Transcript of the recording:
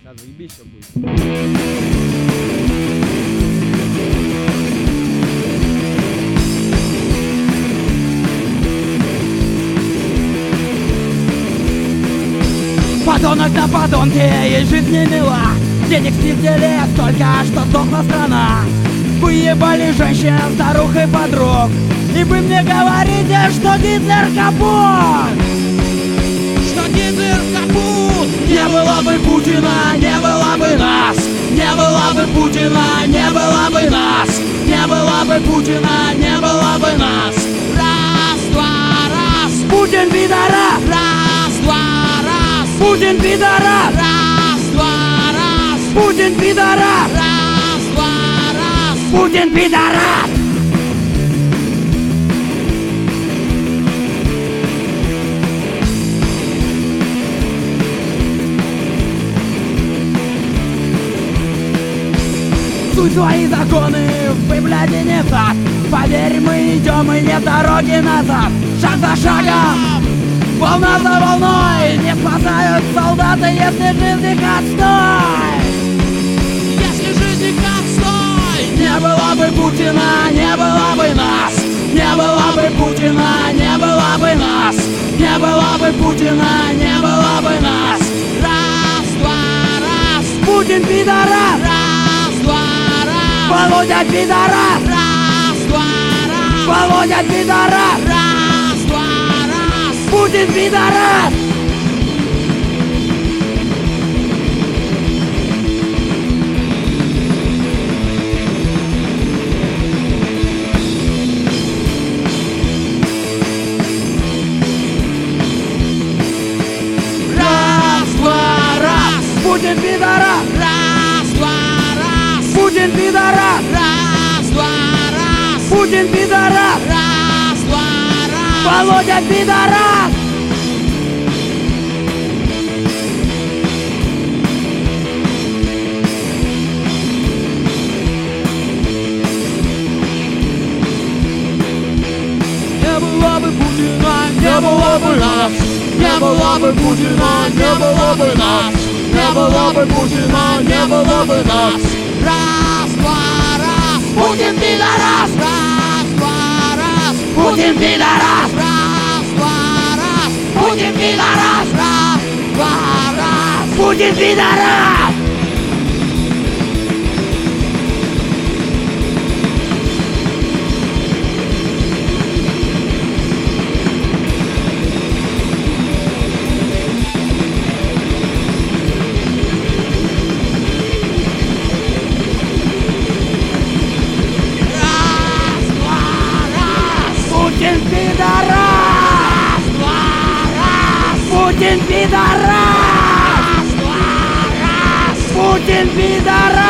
Сейчас заебись все будет. Подонок на подонке, и жизнь не мила. Денег снизили столько, что сдохла страна. Вы ебали женщин, старух и подруг, и вы мне говорите, что Гитлер капут. Что Гитлер капут. Не было бы Путина, не было бы нас. Не было бы Путина, не было бы нас. Не было бы Путина, не было бы нас. Раз, два, раз. Путин пидорас. Раз, два, раз. Путин пидорас. Раз, два, раз. Путин пидорас. Раз, два, раз. Путин пидорас. Суй свои законы, вы, блядь, и не так. Поверь, мы идем, и нет дороги назад. Шаг за шагом, волна за волной. Не спасают солдаты, если жизнь их отстой. Если жизнь их отстой. Не было бы Путина, не было бы нас. Не было бы Путина, не было бы нас. Не было бы Путина, не было бы нас. Раз, два, раз. Путин пидорас. Раз, два, раз. Володя пидорас. Раз, два, раз. Володя пидорас. Раз, два, раз. Путин пидорас. Путин пидорас! Раз, два, раз! Путин пидорас! Раз, два, раз! Путин пидорас! Раз, два, раз! Володя пидорас! Не было бы Путина, не было бы нас! Не было бы Путина, не было бы нас! Не было бы Путина, не было бы нас. Раз, два, раз. Путин пидорас. Раз, два, раз. Путин пидорас. Раз, два, раз. Путин пидорас. Раз, два, раз. Путин пидорас. Путин пидорас! Путин пидорас! Путин пидорас!